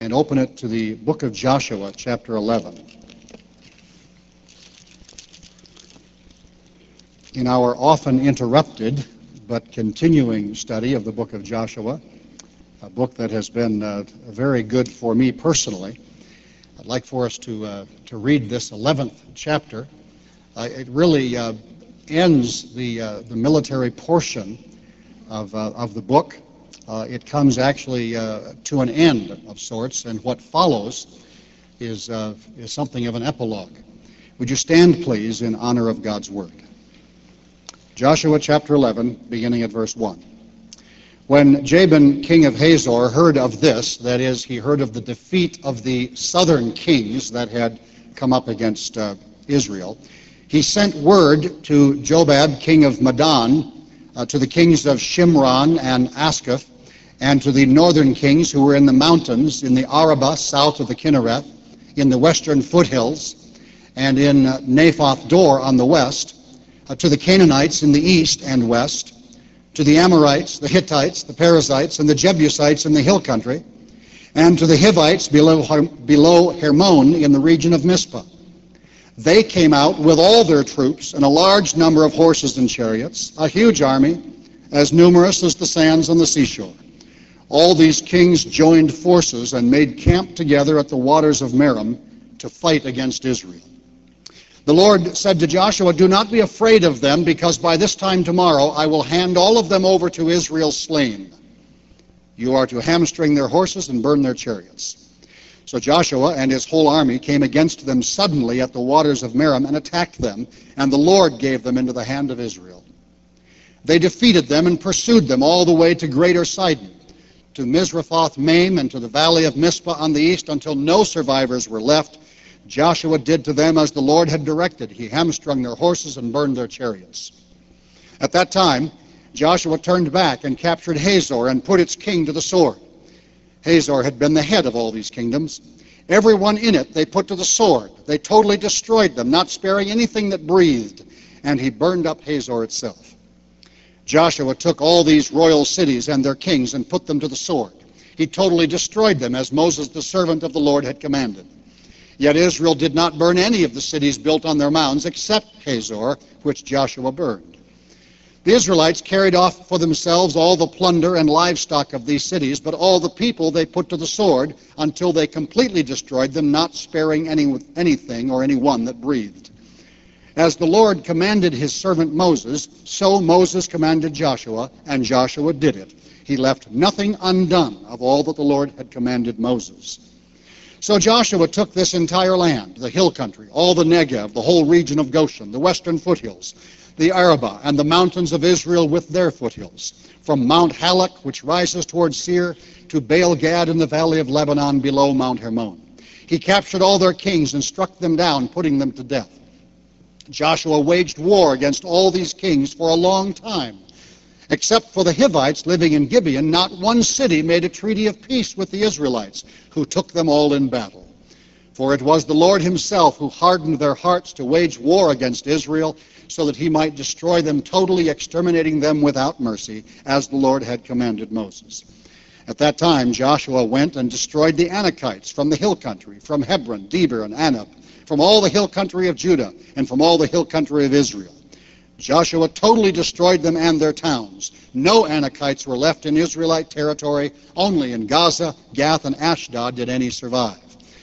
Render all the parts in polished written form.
and open it to the book of Joshua, chapter 11. In our often interrupted but continuing study of the book of Joshua, a book that has been very good for me personally, I'd like for us to read this 11th chapter. It really ends the military portion of the book. It comes actually to an end of sorts, and what follows is something of an epilogue. Would you stand, please, in honor of God's word? Joshua chapter 11, beginning at verse 1. When Jabin, king of Hazor, heard of this, that is, he heard of the defeat of the southern kings that had come up against Israel, he sent word to Jobab, king of Madon, to the kings of Shimron and Askaph, and to the northern kings who were in the mountains, in the Arabah, south of the Kinnereth, in the western foothills, and in Naphoth Dor on the west, to the Canaanites in the east and west, to the Amorites, the Hittites, the Perizzites, and the Jebusites in the hill country, and to the Hivites below Hermon in the region of Mizpah. They came out with all their troops and a large number of horses and chariots, a huge army, as numerous as the sands on the seashore. All these kings joined forces and made camp together at the waters of Merom to fight against Israel. The Lord said to Joshua, "Do not be afraid of them, because by this time tomorrow I will hand all of them over to Israel slain. You are to hamstring their horses and burn their chariots." So Joshua and his whole army came against them suddenly at the waters of Merom and attacked them, and the Lord gave them into the hand of Israel. They defeated them and pursued them all the way to Greater Sidon, to Misrephoth Maim, and to the valley of Mizpah on the east, until no survivors were left. Joshua did to them as the Lord had directed. He hamstrung their horses and burned their chariots. At that time, Joshua turned back and captured Hazor and put its king to the sword. Hazor had been the head of all these kingdoms. Everyone in it they put to the sword. They totally destroyed them, not sparing anything that breathed, and he burned up Hazor itself. Joshua took all these royal cities and their kings and put them to the sword. He totally destroyed them, as Moses, the servant of the Lord, had commanded. Yet Israel did not burn any of the cities built on their mounds except Hazor, which Joshua burned. The Israelites carried off for themselves all the plunder and livestock of these cities, but all the people they put to the sword until they completely destroyed them, not sparing anything or anyone that breathed. As the Lord commanded his servant Moses, so Moses commanded Joshua, and Joshua did it. He left nothing undone of all that the Lord had commanded Moses. So Joshua took this entire land, the hill country, all the Negev, the whole region of Goshen, the western foothills, the Arabah, and the mountains of Israel with their foothills, from Mount Halak, which rises towards Seir, to Baal Gad in the valley of Lebanon below Mount Hermon. He captured all their kings and struck them down, putting them to death. Joshua waged war against all these kings for a long time. Except for the Hivites living in Gibeon, not one city made a treaty of peace with the Israelites, who took them all in battle. For it was the Lord himself who hardened their hearts to wage war against Israel, so that he might destroy them totally, exterminating them without mercy, as the Lord had commanded Moses. At that time Joshua went and destroyed the Anakites from the hill country, from Hebron, Debir, and Anab, from all the hill country of Judah, and from all the hill country of Israel. Joshua totally destroyed them and their towns. No Anakites were left in Israelite territory. Only in Gaza, Gath, and Ashdod did any survive.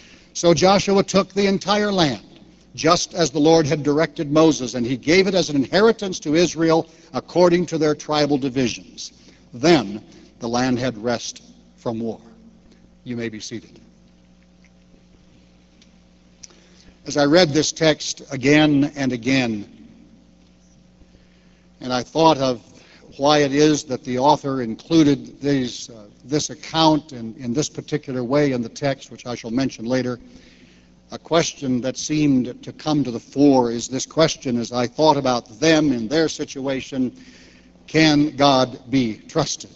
So Joshua took the entire land, just as the Lord had directed Moses, and he gave it as an inheritance to Israel according to their tribal divisions. Then the land had rest from war. You may be seated. As I read this text again and again, and I thought of why it is that the author included this account in this particular way in the text, which I shall mention later, a question that seemed to come to the fore is this question, as I thought about them in their situation: can God be trusted?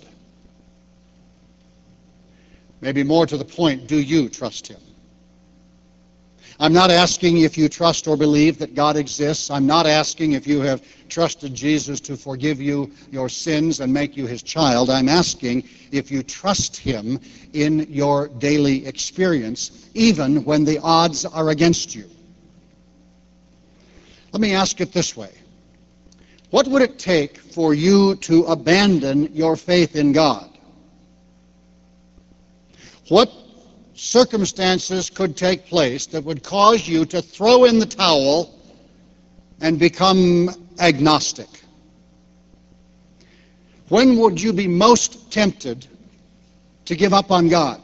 Maybe more to the point, do you trust him? I'm not asking if you trust or believe that God exists. I'm not asking if you have trusted Jesus to forgive you your sins and make you his child. I'm asking if you trust him in your daily experience, even when the odds are against you. Let me ask it this way. What would it take for you to abandon your faith in God? What circumstances could take place that would cause you to throw in the towel and become agnostic? When would you be most tempted to give up on God?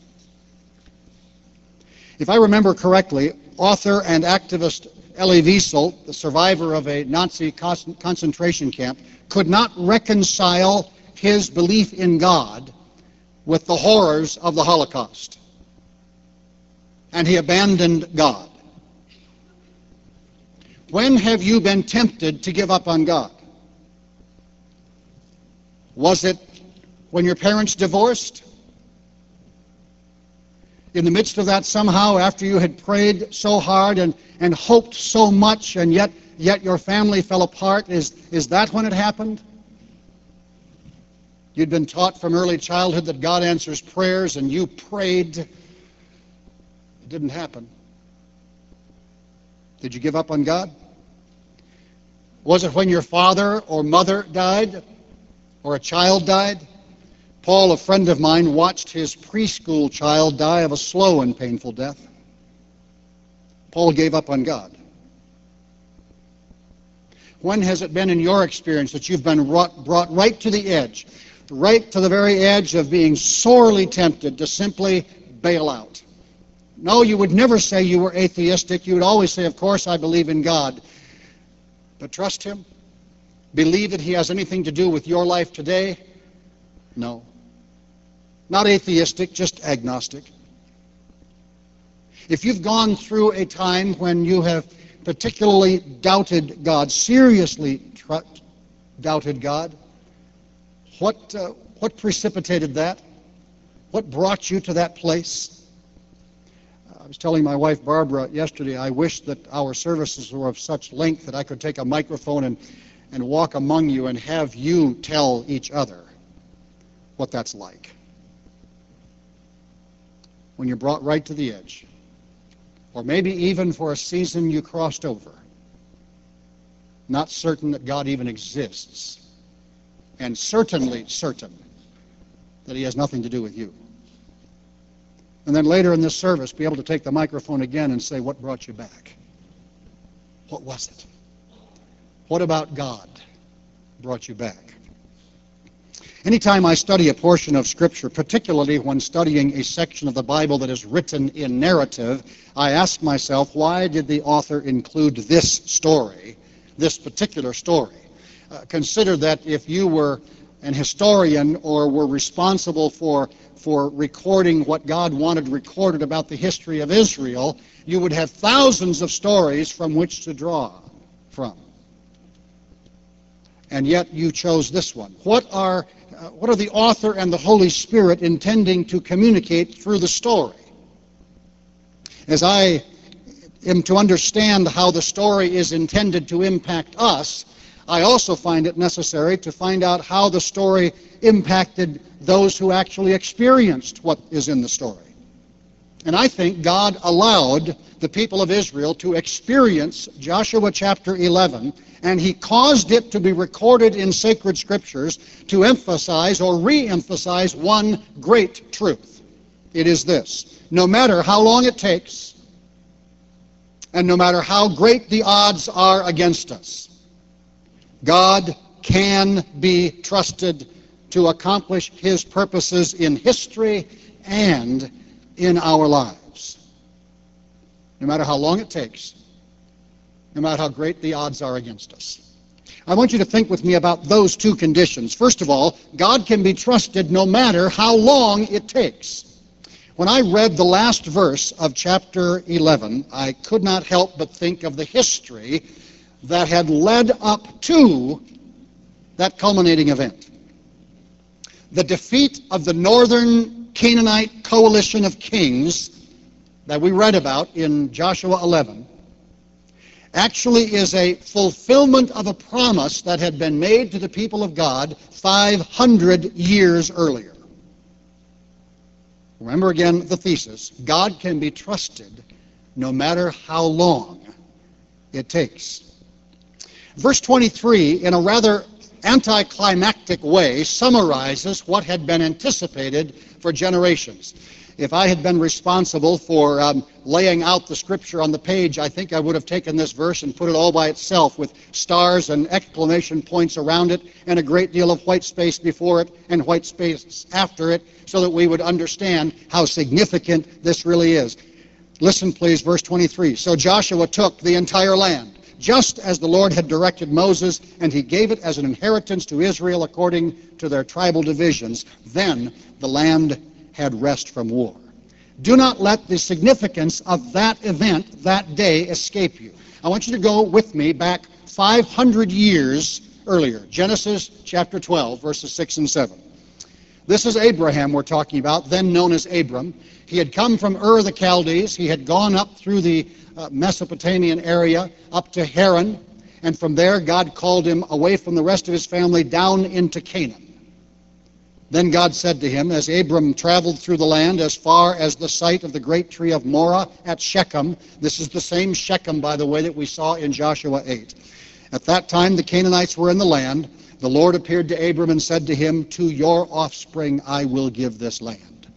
If I remember correctly, author and activist Elie Wiesel, the survivor of a Nazi concentration camp, could not reconcile his belief in God with the horrors of the Holocaust. And he abandoned God. When have you been tempted to give up on God? Was it when your parents divorced? In the midst of that, somehow, after you had prayed so hard and hoped so much, and yet your family fell apart, is that when it happened? You'd been taught from early childhood that God answers prayers, and you prayed. It didn't happen. Did you give up on God? Was it when your father or mother died, or a child died? Paul, a friend of mine, watched his preschool child die of a slow and painful death. Paul gave up on God. When has it been in your experience that you've been brought right to the edge, right to the very edge of being sorely tempted to simply bail out? No, you would never say you were atheistic. You would always say, of course, I believe in God. But trust him? Believe that he has anything to do with your life today? No. Not atheistic, just agnostic. If you've gone through a time when you have particularly doubted God, seriously doubted God, what precipitated that? What brought you to that place? I was telling my wife Barbara yesterday, I wish that our services were of such length that I could take a microphone and walk among you and have you tell each other what that's like. When you're brought right to the edge, or maybe even for a season you crossed over, not certain that God even exists, and certainly certain that he has nothing to do with you. And then later in this service, be able to take the microphone again and say, what brought you back? What was it? What about God brought you back? Anytime I study a portion of Scripture, particularly when studying a section of the Bible that is written in narrative, I ask myself, why did the author include this story, this particular story? Consider that if you were an historian or were responsible for recording what God wanted recorded about the history of Israel, you would have thousands of stories from which to draw from. And yet you chose this one. What are the author and the Holy Spirit intending to communicate through the story? As I am to understand how the story is intended to impact us, I also find it necessary to find out how the story impacted those who actually experienced what is in the story. And I think God allowed the people of Israel to experience Joshua chapter 11, and he caused it to be recorded in sacred scriptures to emphasize or re-emphasize one great truth. It is this: no matter how long it takes, and no matter how great the odds are against us, God can be trusted to accomplish his purposes in history and in our lives. No matter how long it takes, no matter how great the odds are against us. I want you to think with me about those two conditions. First of all, God can be trusted no matter how long it takes. When I read the last verse of chapter 11, I could not help but think of the history that had led up to that culminating event. The defeat of the northern Canaanite coalition of kings that we read about in Joshua 11 actually is a fulfillment of a promise that had been made to the people of God 500 years earlier. Remember again the thesis: God can be trusted no matter how long it takes. Verse 23, in a rather anticlimactic way, summarizes what had been anticipated for generations. If I had been responsible for laying out the scripture on the page, I think I would have taken this verse and put it all by itself with stars and exclamation points around it and a great deal of white space before it and white space after it, so that we would understand how significant this really is. Listen, please, verse 23. So Joshua took the entire land, just as the Lord had directed Moses, and he gave it as an inheritance to Israel according to their tribal divisions. Then the land had rest from war. Do not let the significance of that event, that day, escape you. I want you to go with me back 500 years earlier, Genesis chapter 12, verses 6 and 7. This is Abraham we're talking about, then known as Abram. He had come from Ur of the Chaldees. He had gone up through the Mesopotamian area up to Haran, and from there God called him away from the rest of his family down into Canaan. Then God said to him, as Abram traveled through the land as far as the site of the great tree of Moreh at Shechem — this is the same Shechem, by the way, that we saw in Joshua 8. At that time the Canaanites were in the land. The Lord appeared to Abram and said to him, to your offspring I will give this land.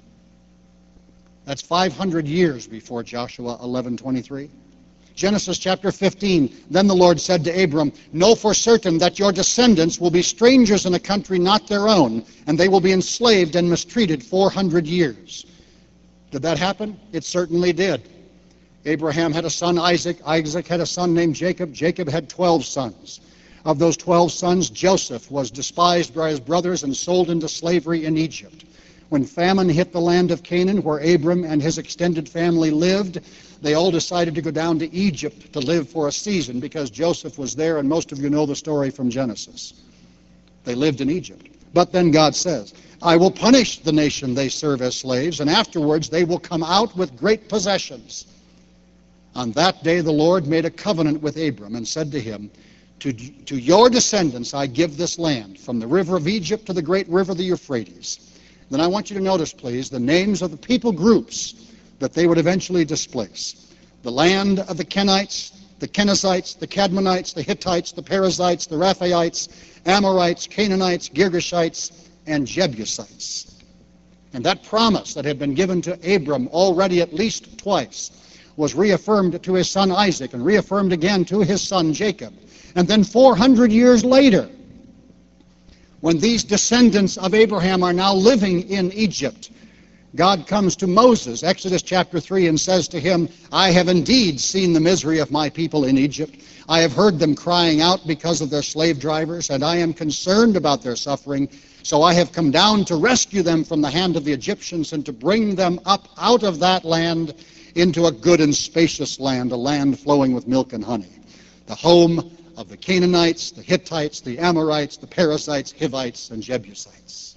That's 500 years before Joshua 11:23. Genesis chapter 15, then the Lord said to Abram, know for certain that your descendants will be strangers in a country not their own, and they will be enslaved and mistreated 400 years. Did that happen? It certainly did. Abraham had a son Isaac. Isaac had a son named Jacob. Jacob had 12 sons. Of those 12 sons, Joseph was despised by his brothers and sold into slavery in Egypt. When famine hit the land of Canaan, where Abram and his extended family lived, they all decided to go down to Egypt to live for a season because Joseph was there, and most of you know the story from Genesis. They lived in Egypt. But then God says, I will punish the nation they serve as slaves, and afterwards they will come out with great possessions. On that day the Lord made a covenant with Abram and said to him, to your descendants I give this land, from the river of Egypt to the great river, the Euphrates. Then I want you to notice, please, the names of the people groups that they would eventually displace. The land of the Kenites, the Kenizzites, the Cadmonites, the Hittites, the Perizzites, the Rephaites, Amorites, Canaanites, Girgashites, and Jebusites. And that promise that had been given to Abram already at least twice was reaffirmed to his son Isaac and reaffirmed again to his son Jacob. And then 400 years later, when these descendants of Abraham are now living in Egypt, God comes to Moses, Exodus chapter 3, and says to him, I have indeed seen the misery of my people in Egypt. I have heard them crying out because of their slave drivers, and I am concerned about their suffering. So I have come down to rescue them from the hand of the Egyptians and to bring them up out of that land into a good and spacious land, a land flowing with milk and honey, the home of the Canaanites, the Hittites, the Amorites, the Perizzites, Hivites, and Jebusites.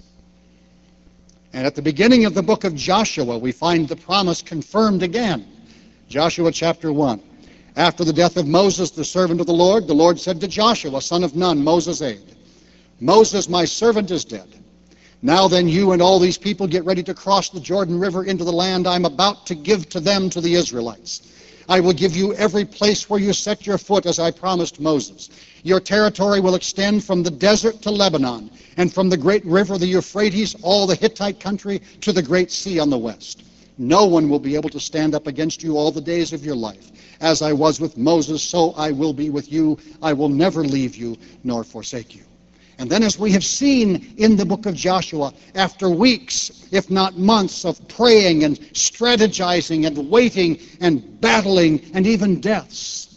And at the beginning of the book of Joshua, we find the promise confirmed again. Joshua chapter 1. After the death of Moses, the servant of the Lord said to Joshua, son of Nun, Moses' aide, Moses, my servant, is dead. Now then, you and all these people get ready to cross the Jordan River into the land I'm about to give to them, to the Israelites. I will give you every place where you set your foot, as I promised Moses. Your territory will extend from the desert to Lebanon, and from the great river, the Euphrates, all the Hittite country, to the great sea on the west. No one will be able to stand up against you all the days of your life. As I was with Moses, so I will be with you. I will never leave you nor forsake you. And then, as we have seen in the book of Joshua, after weeks, if not months, of praying and strategizing and waiting and battling and even deaths,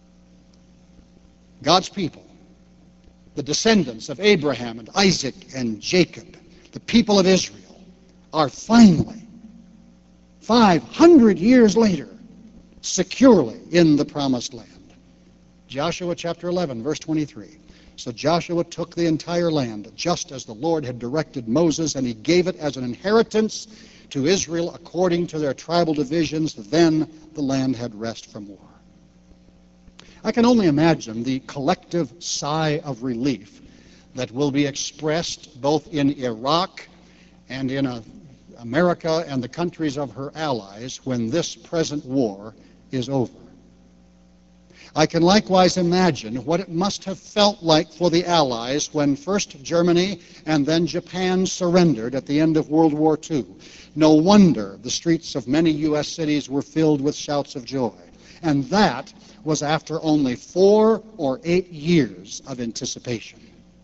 God's people, the descendants of Abraham and Isaac and Jacob, the people of Israel, are finally, 500 years later, securely in the promised land. Joshua chapter 11, verse 23. So Joshua took the entire land, just as the Lord had directed Moses, and he gave it as an inheritance to Israel according to their tribal divisions, then the land had rest from war. I can only imagine the collective sigh of relief that will be expressed both in Iraq and in America and the countries of her allies when this present war is over. I can likewise imagine what it must have felt like for the Allies when first Germany and then Japan surrendered at the end of World War II. No wonder the streets of many U.S. cities were filled with shouts of joy. And that was after only 4 or 8 years of anticipation.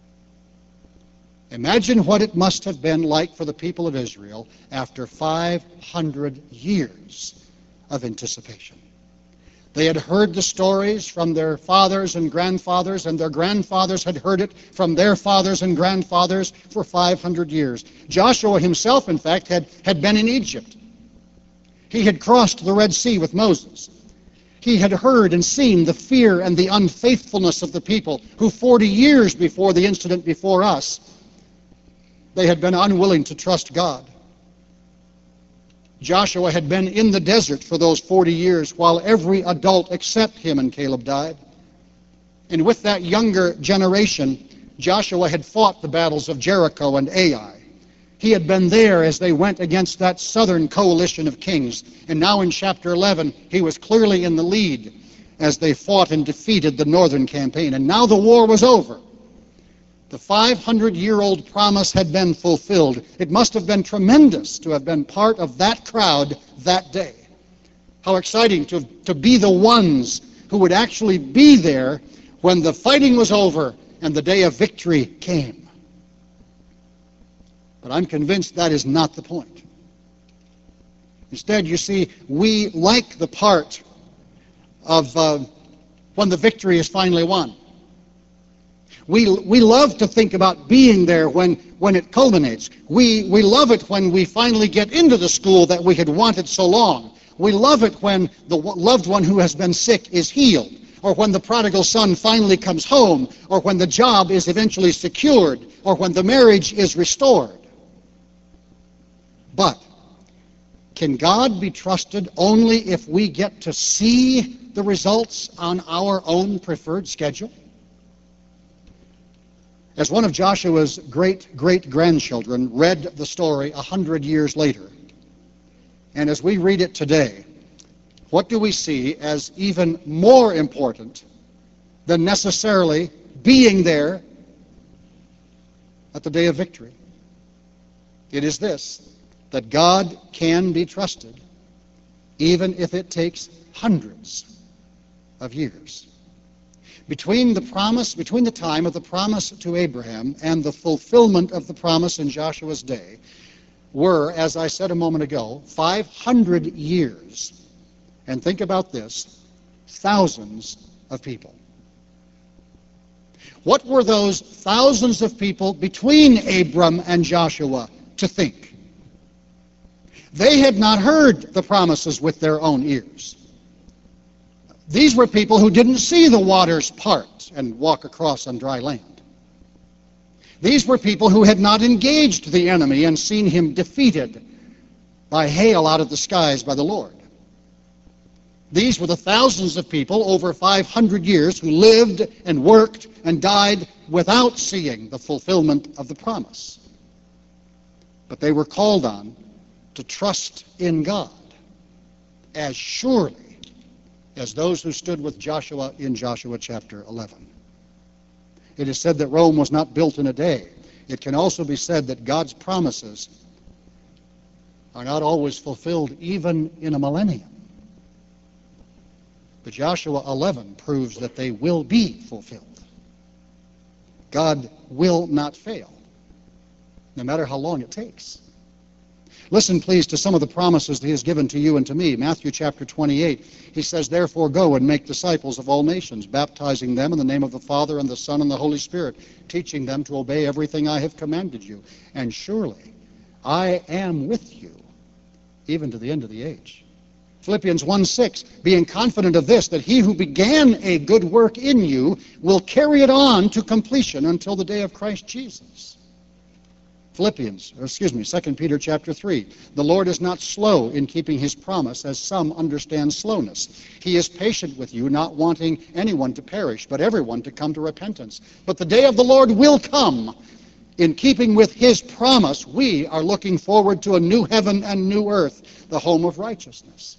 Imagine what it must have been like for the people of Israel after 500 years of anticipation. They had heard the stories from their fathers and grandfathers, and their grandfathers had heard it from their fathers and grandfathers for 500 years. Joshua himself, in fact, had been in Egypt. He had crossed the Red Sea with Moses. He had heard and seen the fear and the unfaithfulness of the people who 40 years before the incident before us, they had been unwilling to trust God. Joshua had been in the desert for those 40 years while every adult except him and Caleb died. And with that younger generation, Joshua had fought the battles of Jericho and Ai. He had been there as they went against that southern coalition of kings. And now in chapter 11, he was clearly in the lead as they fought and defeated the northern campaign. And now the war was over. The 500-year-old promise had been fulfilled. It must have been tremendous to have been part of that crowd that day. How exciting to be the ones who would actually be there when the fighting was over and the day of victory came. But I'm convinced that is not the point. Instead, you see, we like the part of when the victory is finally won. We love to think about being there when it culminates. We love it when we finally get into the school that we had wanted so long. We love it when the loved one who has been sick is healed, or when the prodigal son finally comes home, or when the job is eventually secured, or when the marriage is restored. But can God be trusted only if we get to see the results on our own preferred schedule? As one of Joshua's great-great-grandchildren read the story 100 years later, and as we read it today, what do we see as even more important than necessarily being there at the day of victory? It is this, that God can be trusted even if it takes hundreds of years. Between the time of the promise to Abraham and the fulfillment of the promise in Joshua's day were, as I said a moment ago, 500 years. And think about this, thousands of people. What were those thousands of people between Abram and Joshua to think? They had not heard the promises with their own ears. These were people who didn't see the waters part and walk across on dry land. These were people who had not engaged the enemy and seen him defeated by hail out of the skies by the Lord. These were the thousands of people over 500 years who lived and worked and died without seeing the fulfillment of the promise. But they were called on to trust in God as surely as those who stood with Joshua in Joshua chapter 11. It is said that Rome was not built in a day. It can also be said that God's promises are not always fulfilled even in a millennium. But Joshua 11 proves that they will be fulfilled. God will not fail, no matter how long it takes. Listen, please, to some of the promises that he has given to you and to me. Matthew chapter 28, he says, "Therefore go and make disciples of all nations, baptizing them in the name of the Father and the Son and the Holy Spirit, teaching them to obey everything I have commanded you. And surely I am with you, even to the end of the age." Philippians 1:6, "Being confident of this, that he who began a good work in you will carry it on to completion until the day of Christ Jesus." 2 Peter chapter 3. The Lord is not slow in keeping his promise, as some understand slowness. He is patient with you, not wanting anyone to perish, but everyone to come to repentance. But the day of the Lord will come. In keeping with his promise, we are looking forward to a new heaven and new earth, the home of righteousness.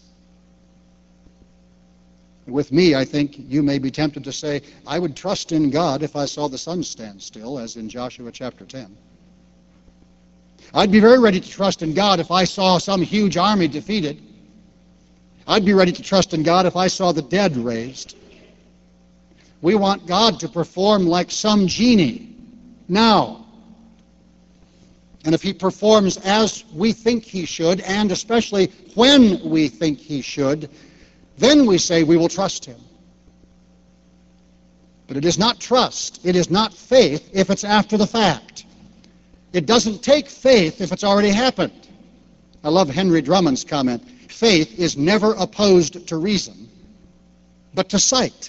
With me, I think you may be tempted to say, I would trust in God if I saw the sun stand still, as in Joshua chapter 10. I'd be very ready to trust in God if I saw some huge army defeated. I'd be ready to trust in God if I saw the dead raised. We want God to perform like some genie now. And if he performs as we think he should, and especially when we think he should, then we say we will trust him. But it is not trust, it is not faith if it's after the fact. It doesn't take faith if it's already happened. I love Henry Drummond's comment. Faith is never opposed to reason, but to sight.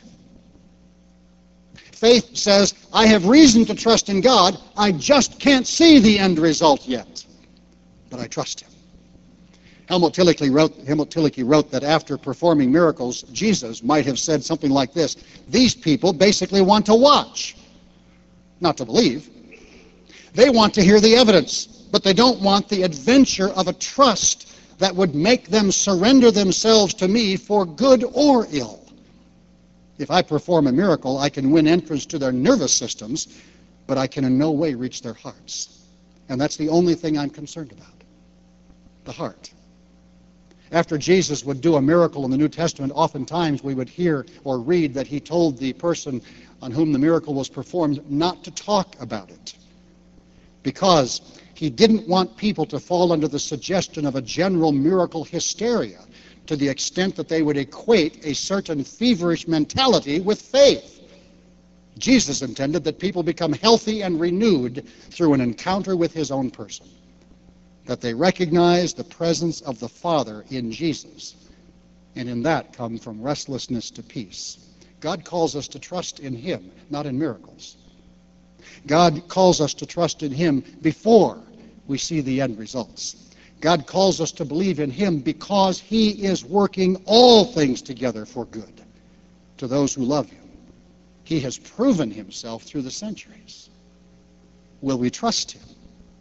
Faith says, I have reason to trust in God, I just can't see the end result yet, but I trust him. Helmut Tillich wrote that after performing miracles, Jesus might have said something like this: these people basically want to watch, not to believe. They want to hear the evidence, but they don't want the adventure of a trust that would make them surrender themselves to me for good or ill. If I perform a miracle, I can win entrance to their nervous systems, but I can in no way reach their hearts. And that's the only thing I'm concerned about, the heart. After Jesus would do a miracle in the New Testament, oftentimes we would hear or read that he told the person on whom the miracle was performed not to talk about it, because he didn't want people to fall under the suggestion of a general miracle hysteria to the extent that they would equate a certain feverish mentality with faith. Jesus intended that people become healthy and renewed through an encounter with his own person, that they recognize the presence of the Father in Jesus, and in that come from restlessness to peace. God calls us to trust in him, not in miracles. God calls us to trust in him before we see the end results. God calls us to believe in him because he is working all things together for good to those who love him. He has proven himself through the centuries. Will we trust him,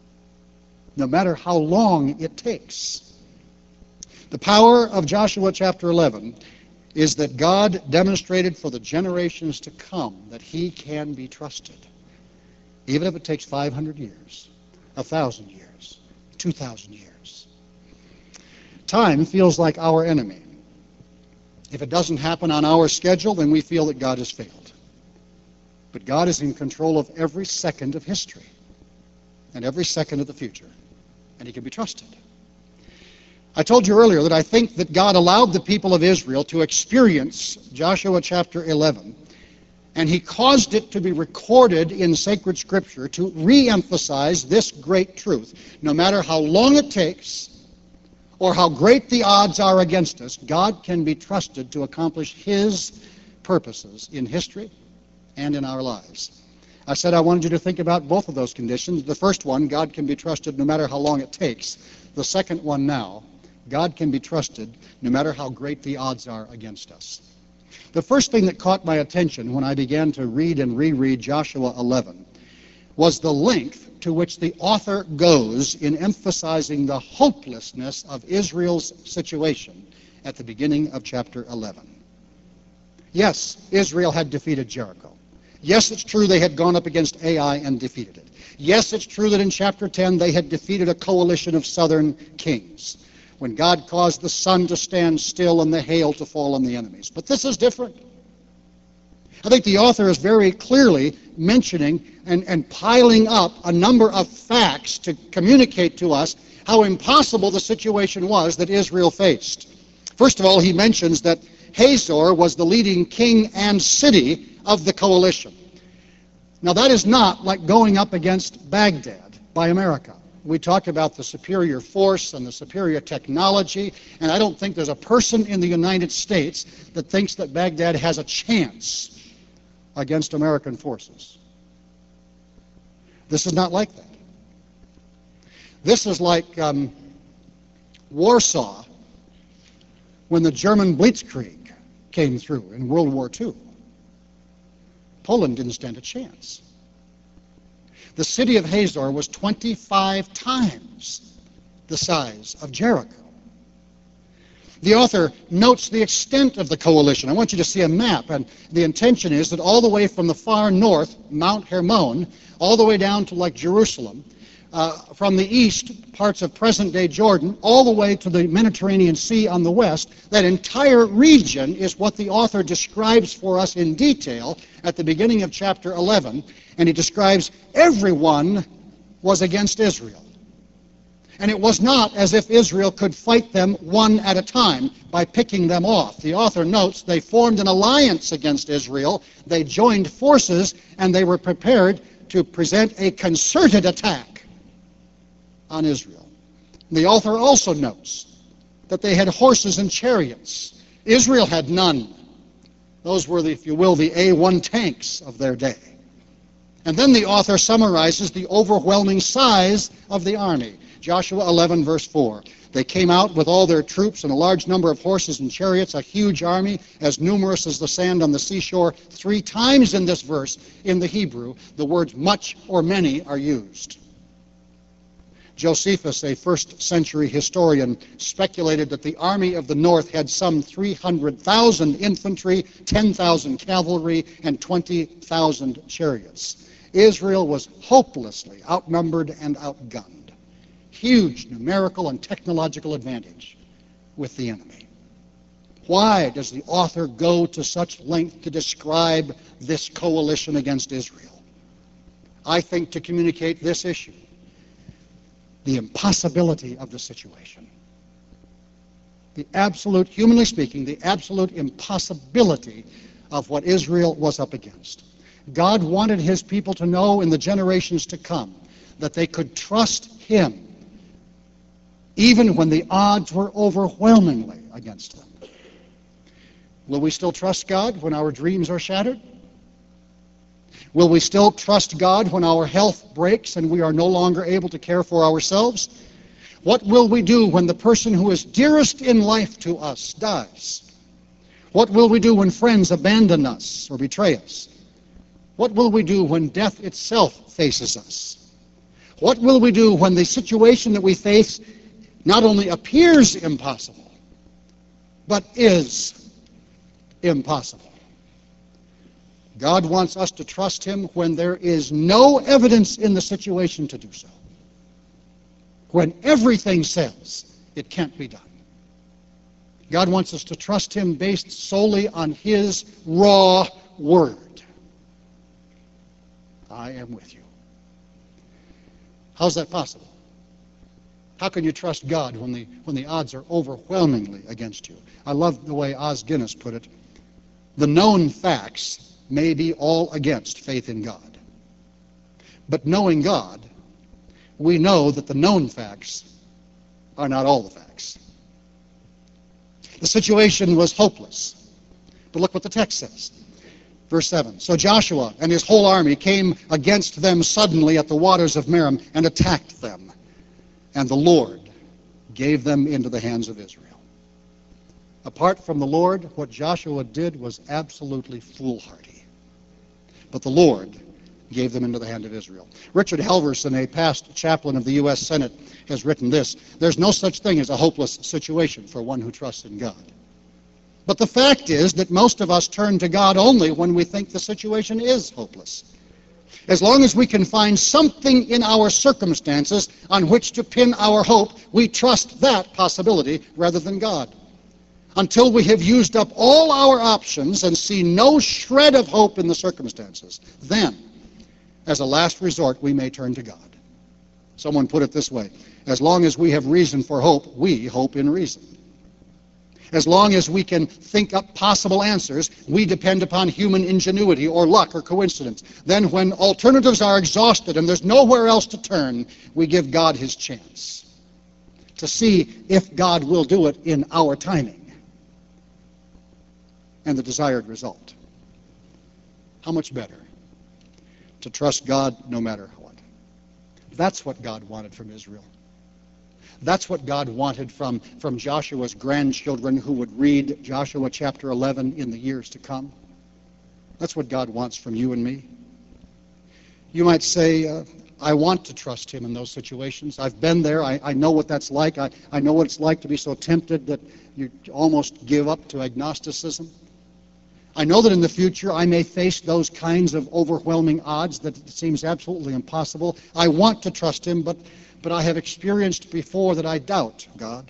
no matter how long it takes? The power of Joshua chapter 11 is that God demonstrated for the generations to come that he can be trusted, even if it takes 500 years, 1,000 years, 2,000 years. Time feels like our enemy. If it doesn't happen on our schedule, then we feel that God has failed. But God is in control of every second of history and every second of the future, and he can be trusted. I told you earlier that I think that God allowed the people of Israel to experience Joshua chapter 11, and he caused it to be recorded in sacred scripture to re-emphasize this great truth. No matter how long it takes or how great the odds are against us, God can be trusted to accomplish his purposes in history and in our lives. I said I wanted you to think about both of those conditions. The first one, God can be trusted no matter how long it takes. The second one now, God can be trusted no matter how great the odds are against us. The first thing that caught my attention when I began to read and reread Joshua 11 was the length to which the author goes in emphasizing the hopelessness of Israel's situation at the beginning of chapter 11. Yes, Israel had defeated Jericho. Yes, it's true they had gone up against Ai and defeated it. Yes, it's true that in chapter 10 they had defeated a coalition of southern kings when God caused the sun to stand still and the hail to fall on the enemies. But this is different. I think the author is very clearly mentioning and piling up a number of facts to communicate to us how impossible the situation was that Israel faced. First of all, he mentions that Hazor was the leading king and city of the coalition. Now that is not like going up against Baghdad by America. We talk about the superior force and the superior technology, and I don't think there's a person in the United States that thinks that Baghdad has a chance against American forces. This is not like that. This is like Warsaw when the German Blitzkrieg came through in World War II. Poland didn't stand a chance. The city of Hazor was 25 times the size of Jericho. The author notes the extent of the coalition. I want you to see a map, and the intention is that all the way from the far north, Mount Hermon, all the way down to like Jerusalem, from the east, parts of present-day Jordan, all the way to the Mediterranean Sea on the west, that entire region is what the author describes for us in detail at the beginning of chapter 11, and he describes everyone was against Israel. And it was not as if Israel could fight them one at a time by picking them off. The author notes they formed an alliance against Israel, they joined forces, and they were prepared to present a concerted attack on Israel. The author also notes that they had horses and chariots. Israel had none. Those were, if you will, the A-1 tanks of their day. And then the author summarizes the overwhelming size of the army. Joshua 11, verse 4. They came out with all their troops and a large number of horses and chariots, a huge army, as numerous as the sand on the seashore. 3 times in this verse, in the Hebrew, the words much or many are used. Josephus, a first-century historian, speculated that the army of the north had some 300,000 infantry, 10,000 cavalry, and 20,000 chariots. Israel was hopelessly outnumbered and outgunned. Huge numerical and technological advantage with the enemy. Why does the author go to such length to describe this coalition against Israel? I think to communicate this issue, the impossibility of the situation. The absolute, humanly speaking, the absolute impossibility of what Israel was up against. God wanted his people to know in the generations to come that they could trust him even when the odds were overwhelmingly against them. Will we still trust God when our dreams are shattered? Will we still trust God when our health breaks and we are no longer able to care for ourselves? What will we do when the person who is dearest in life to us dies? What will we do when friends abandon us or betray us? What will we do when death itself faces us? What will we do when the situation that we face not only appears impossible, but is impossible? God wants us to trust him when there is no evidence in the situation to do so. When everything says it can't be done. God wants us to trust him based solely on his raw word. I am with you. How's that possible? How can you trust God when the odds are overwhelmingly against you? I love the way Os Guinness put it. The known facts may be all against faith in God. But knowing God, we know that the known facts are not all the facts. The situation was hopeless. But look what the text says. Verse 7. So Joshua and his whole army came against them suddenly at the waters of Merom and attacked them. And the Lord gave them into the hands of Israel. Apart from the Lord, what Joshua did was absolutely foolhardy. But the Lord gave them into the hand of Israel. Richard Halverson, a past chaplain of the U.S. Senate, has written this: there's no such thing as a hopeless situation for one who trusts in God. But the fact is that most of us turn to God only when we think the situation is hopeless. As long as we can find something in our circumstances on which to pin our hope, we trust that possibility rather than God. Until we have used up all our options and see no shred of hope in the circumstances, then, as a last resort, we may turn to God. Someone put it this way: as long as we have reason for hope, we hope in reason. As long as we can think up possible answers, we depend upon human ingenuity or luck or coincidence. Then when alternatives are exhausted and there's nowhere else to turn, we give God his chance to see if God will do it in our timing and the desired result. How much better to trust God no matter what. That's what God wanted from Israel. That's what God wanted from Joshua's grandchildren who would read Joshua chapter 11 in the years to come. That's what God wants from you and me. You might say, I want to trust him in those situations. I've been there. I know what that's like. I know what it's like to be so tempted that you almost give up to agnosticism. I know that in the future I may face those kinds of overwhelming odds that it seems absolutely impossible. I want to trust him, but I have experienced before that I doubt God.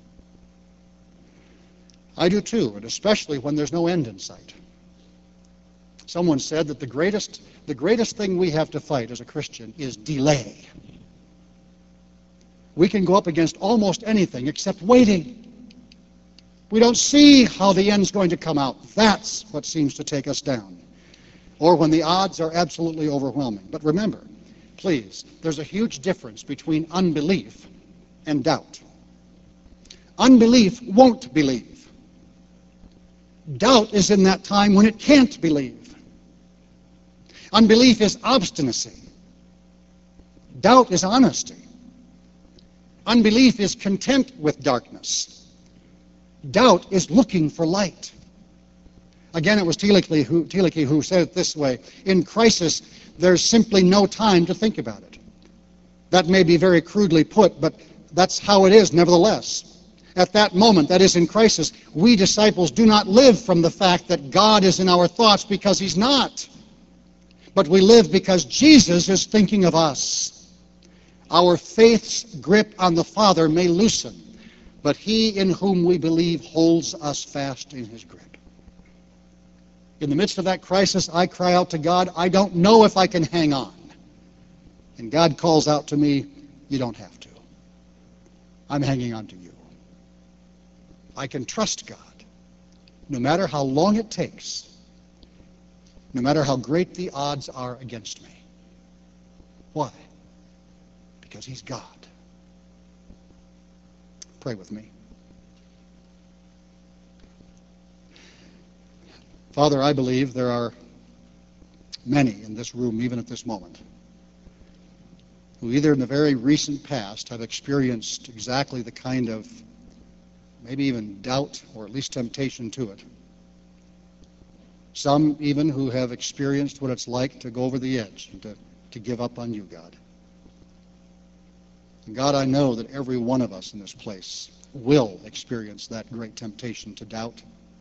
I do too, and especially when there's no end in sight. Someone said that the greatest thing we have to fight as a Christian is delay. We can go up against almost anything except waiting. We don't see how the end's going to come out. That's what seems to take us down. Or when the odds are absolutely overwhelming. But remember, please, there's a huge difference between unbelief and doubt. Unbelief won't believe. Doubt is in that time when it can't believe. Unbelief is obstinacy. Doubt is honesty. Unbelief is content with darkness. Doubt is looking for light. Again, it was Thielicke who said it this way: in crisis, there's simply no time to think about it. That may be very crudely put, but that's how it is nevertheless. At that moment, that is in crisis, we disciples do not live from the fact that God is in our thoughts, because he's not. But we live because Jesus is thinking of us. Our faith's grip on the Father may loosen, but he in whom we believe holds us fast in his grip. In the midst of that crisis, I cry out to God, I don't know if I can hang on. And God calls out to me, you don't have to. I'm hanging on to you. I can trust God, no matter how long it takes, no matter how great the odds are against me. Why? Because he's God. Pray with me. Father, I believe there are many in this room, even at this moment, who either in the very recent past have experienced exactly the kind of maybe even doubt or at least temptation to it. Some even who have experienced what it's like to go over the edge and to give up on you, God. And God, I know that every one of us in this place will experience that great temptation to doubt.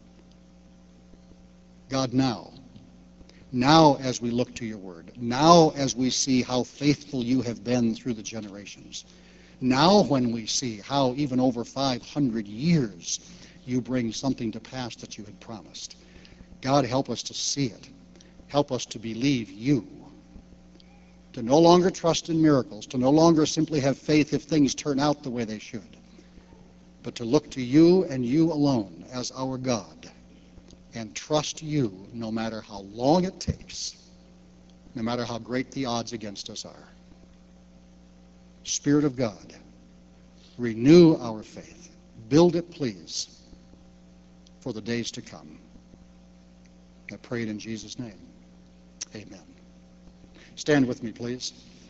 God, now as we look to your word, now as we see how faithful you have been through the generations, now when we see how even over 500 years you bring something to pass that you had promised, God, help us to see it. Help us to believe you. To no longer trust in miracles, to no longer simply have faith if things turn out the way they should, but to look to you and you alone as our God and trust you no matter how long it takes, no matter how great the odds against us are. Spirit of God, renew our faith. Build it, please, for the days to come. I pray it in Jesus' name. Amen. Stand with me, please.